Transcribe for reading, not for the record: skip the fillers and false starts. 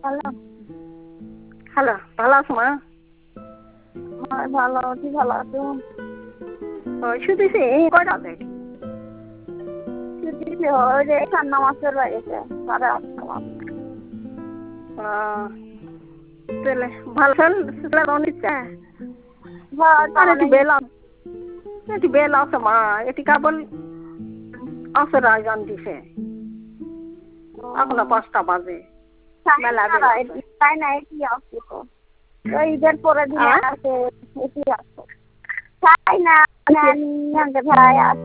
Hello. Hello, ভালো আছো মা? হ্যাঁ, ভালো আছি, ভালো আছো? ওই শুধুছি কয়টা বাজে? ছুটি হয় রে, ঠান্ডা মাসের বাড়িতে 8:30 বাজে। তাহলে ভালো চাল নিচ্ছে হ্যাঁ, আর তাহলে এটি বেল আছে মা, এটি কেবল আসর আয়োজন দিছে এখনো 5টা বাজে। মেলা বেল আছে। তাই না, এটি আসছে তো। ওই ঈদের পরে দিনে আর আছে, এটি আসছে। তাই না, ভাই